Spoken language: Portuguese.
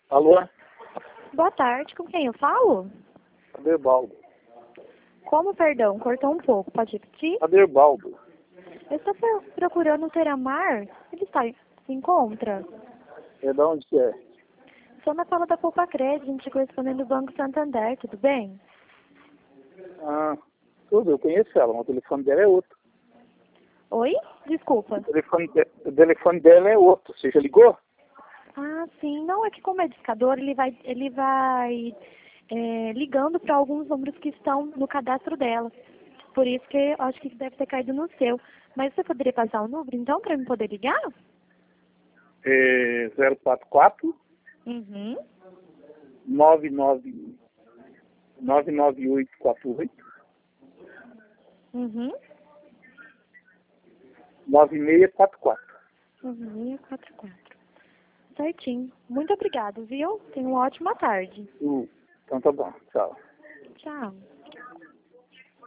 Alô? Boa tarde, com quem eu falo? Aderbaldo. Como, perdão, cortou um pouco, pode repetir? Aderbaldo. Eu estou procurando o Teramar, ele se encontra? É da onde que é? Sou na fala da Poupa Crédito, a gente correspondendo do Banco Santander, tudo bem? Ah, tudo, eu conheço ela, mas o telefone dela é outro. Oi? Desculpa. O telefone dela é outro. Você já ligou? Ah, sim, não, é que como é discador, ele vai ligando para alguns números que estão no cadastro dela. Por isso que eu acho que deve ter caído no seu. Mas você poderia passar o número, então, para eu poder ligar? É 044 Uhum. 99848 Uhum. 9644. 9644. Certinho. Muito obrigada, viu? Tenha uma ótima tarde. Então tá bom, tchau. Tchau.